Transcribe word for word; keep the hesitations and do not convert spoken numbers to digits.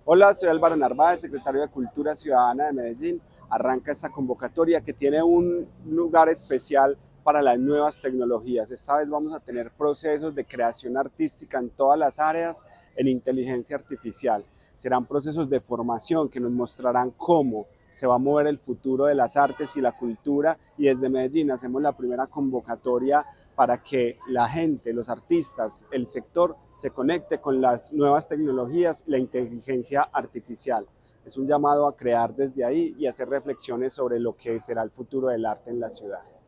Hola, soy Álvaro Narváez, secretario de Cultura Ciudadana de Medellín. Arranca esta convocatoria que tiene un lugar especial para las nuevas tecnologías. Esta vez vamos a tener procesos de creación artística en todas las áreas en inteligencia artificial. Serán procesos de formación que nos mostrarán cómo se va a mover el futuro de las artes y la cultura, y desde Medellín hacemos la primera convocatoria para que la gente, los artistas, el sector se conecte con las nuevas tecnologías y la inteligencia artificial. Es un llamado a crear desde ahí y hacer reflexiones sobre lo que será el futuro del arte en la ciudad.